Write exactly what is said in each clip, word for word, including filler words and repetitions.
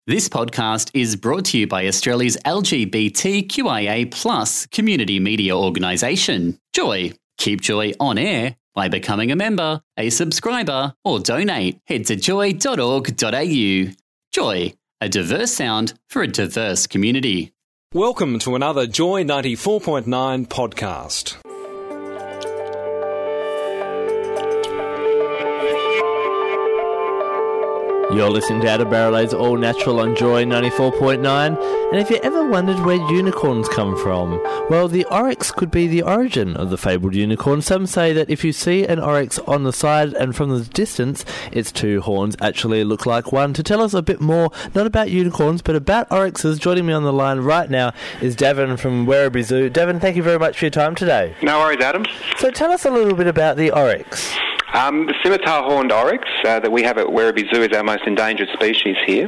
This podcast is brought to you by Australia's L G B T Q I A plus community media organisation, Joy. Keep Joy on air by becoming a member, a subscriber, or donate. Head to joy dot org dot a u. Joy, a diverse sound for a diverse community. Welcome to another Joy ninety-four point nine podcast. You're listening to Out of Barrel's All Natural on Joy ninety-four point nine, and if you ever wondered where unicorns come from, well, the oryx could be the origin of the fabled unicorn. Some say that if you see an oryx on the side and from the distance, its two horns actually look like one. To tell us a bit more, not about unicorns, but about oryxes, joining me on the line right now is Davin from Werribee Zoo. Davin, thank you very much for your time today. No worries, Adam. So tell us a little bit about the oryx. Um, the scimitar-horned oryx uh, that we have at Werribee Zoo is our most endangered species here.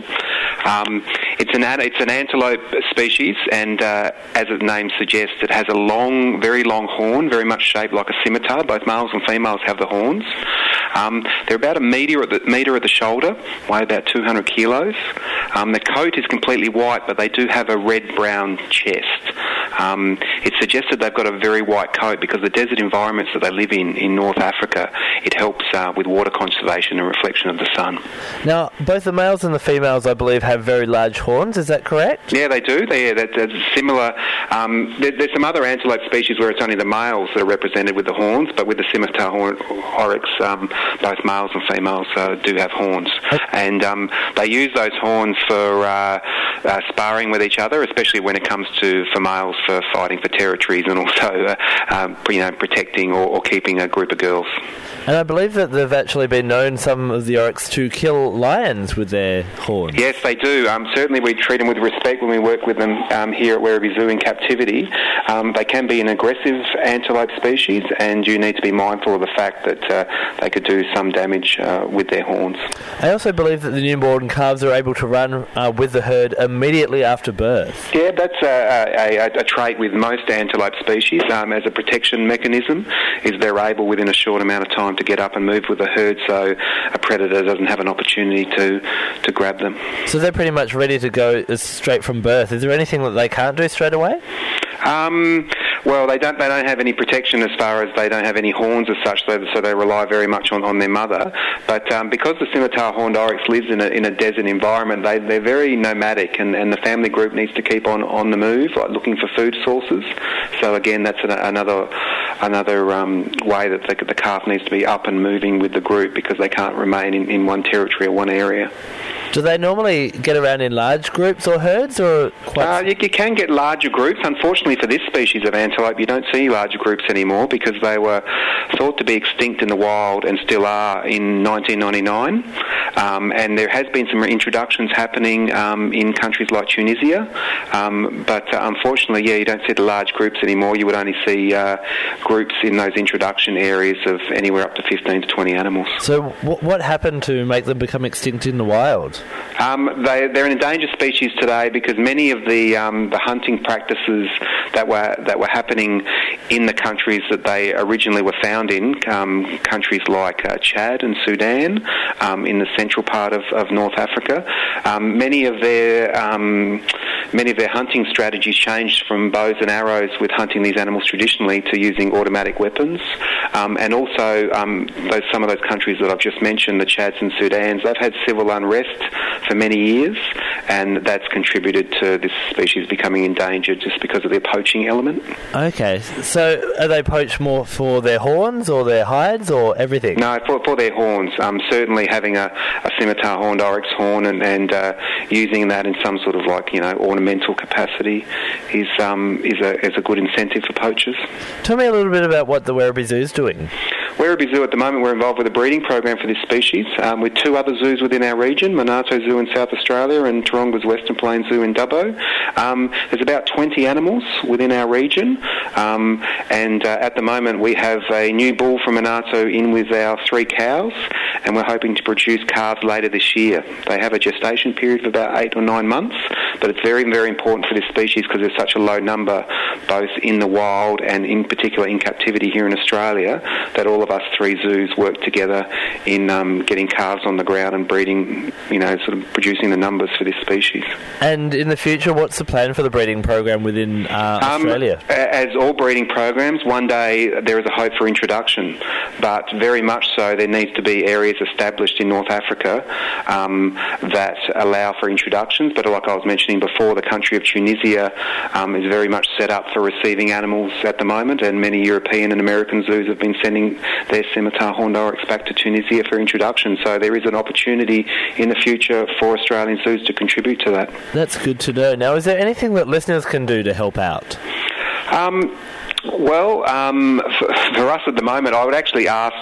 Um, it's an it's an antelope species, and uh, as its name suggests, it has a long, very long horn, very much shaped like a scimitar. Both males and females have the horns. Um, they're about a metre at the metre at the shoulder, weigh about two hundred kilos. Um, the coat is completely white, but they do have a red-brown chest. Um, it's suggested they've got a very white coat because the desert environments that they live in in North Africa, it helps uh, with water conservation and reflection of the sun. Now, both the males and the females, I believe, have very large horns. Is that correct? Yeah, they do. They, yeah, that, that's similar. Um, there, there's some other antelope species where it's only the males that are represented with the horns, but with the scimitar horn, oryx, um, both males and females uh, do have horns. Okay. And um, they use those horns for uh, uh, sparring with each other, especially when it comes to for males for fighting for territories and also uh, um, you know, protecting or, or keeping a group of girls. And I believe that they've actually been known, some of the oryx, to kill lions with their horns. Yes, they do. Um, certainly we treat them with respect when we work with them um, here at Werribee Zoo in captivity. Um, they can be an aggressive antelope species, and you need to be mindful of the fact that uh, they could do some damage uh, with their horns. I also believe that the newborn calves are able to run uh, with the herd immediately after birth. Yeah, that's a, a, a trait with most antelope species um, as a protection mechanism, is they're able within a short amount of time to get up and move with the herd so a predator doesn't have an opportunity to, to grab them. So they're pretty much ready to go straight from birth. Is there anything that they can't do straight away? Um, well, they don't. They don't have any protection as far as they don't have any horns as such, so, so they rely very much on, on their mother. But um, because the scimitar-horned oryx lives in a in a desert environment, they they're very nomadic, and, and the family group needs to keep on, on the move, like looking for food sources. So again, that's an, another another um, way that the, the calf needs to be up and moving with the group because they can't remain in, in one territory or one area. Do they normally get around in large groups or herds, or quite... Uh, you, you can get larger groups. Unfortunately for this species of antelope, you don't see larger groups anymore because they were thought to be extinct in the wild and still are in nineteen ninety-nine. Um, and there has been some introductions happening um, in countries like Tunisia. Um, but uh, unfortunately, yeah, you don't see the large groups anymore. You would only see uh, groups in those introduction areas of anywhere up to fifteen to twenty animals. So w- what happened to make them become extinct in the wild? Um, they, they're an endangered species today because many of the um, the hunting practices that were that were happening in the countries that they originally were found in, um, countries like uh, Chad and Sudan, um, in the central part of, of North Africa, um, many of their um, many of their hunting strategies changed from bows and arrows with hunting these animals traditionally to using automatic weapons, um, and also um, those some of those countries that I've just mentioned, the Chads and Sudans, they've had civil unrest for many years, and that's contributed to this species becoming endangered just because of their poaching element. Okay, so are they poached more for their horns or their hides or everything? No, for, for their horns. Um, certainly having a, a scimitar-horned oryx horn and, and uh, using that in some sort of like, you know, ornamental capacity is um, is a is a good incentive for poachers. Tell me a little bit about what the Werribee Zoo is doing. Werribee Zoo, at the moment, we're involved with a breeding program for this species um, with two other zoos within our region, Monarto Zoo in South Australia and Taronga's Western Plains Zoo in Dubbo. Um, there's about twenty animals within our region, um, and uh, at the moment we have a new bull from Monarto in with our three cows, and we're hoping to produce calves later this year. They have a gestation period of about eight or nine months, But it's very, very important for this species because there's such a low number, both in the wild and in particular in captivity here in Australia, that all of us three zoos work together in um, getting calves on the ground and breeding, you know, sort of producing the numbers for this species. And in the future, what's the plan for the breeding program within uh, Australia? Um, as all breeding programs, one day there is a hope for introduction, but very much so there needs to be areas established in North Africa um, that allow for introductions. But like I was mentioning before, the country of Tunisia um, is very much set up for receiving animals at the moment, and many European and American zoos have been sending their scimitar horned oryx back to Tunisia for introduction. So there is an opportunity in the future for Australian zoos to contribute to that. That's good to know. Now, is there anything that listeners can do to help out? Um, well, um, for, for us at the moment, I would actually ask,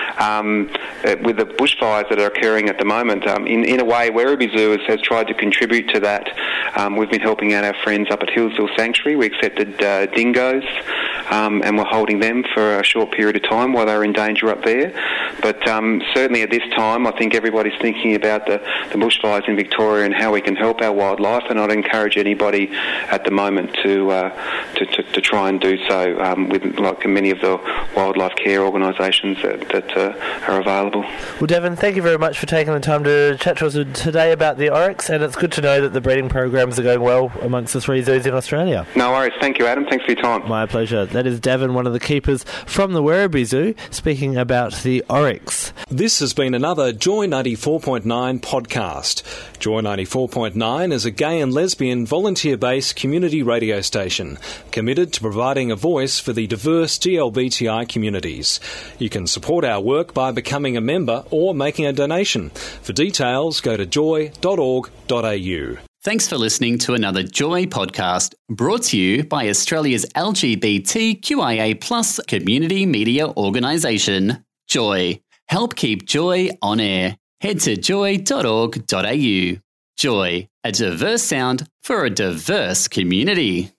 um, uh, with the bushfires that are occurring at the moment, um, in, in a way, Werribee Zoo has, has tried to contribute to that. Um, we've been helping out our friends up at Hillsville Sanctuary. We accepted uh, dingoes, um, and we're holding them for a short period of time while they're in danger up there. But um, certainly at this time, I think everybody's thinking about the, the bushfires in Victoria and how we can help our wildlife, and I'd encourage anybody at the moment to uh, to, to, to try and do so um, with like many of the wildlife care organisations that, that uh, are available. Well, Devon, thank you very much for taking the time to chat to us today about the oryx, and it's good to know that the breeding programs are going well amongst the three zoos in Australia. No worries. Thank you, Adam. Thanks for your time. My pleasure. That is Devon, one of the keepers from the Werribee Zoo, speaking about the oryx. This has been another Joy ninety-four point nine podcast. Joy ninety-four point nine is a gay and lesbian volunteer-based community radio station committed to providing a voice for the diverse G L B T I communities. You can support our work by becoming a member or making a donation. For details, go to joy dot org dot a u. Thanks for listening to another Joy podcast, brought to you by Australia's L G B T Q I A plus community media organisation, Joy. Help keep Joy on air. Head to joy dot org dot a u. Joy, a diverse sound for a diverse community.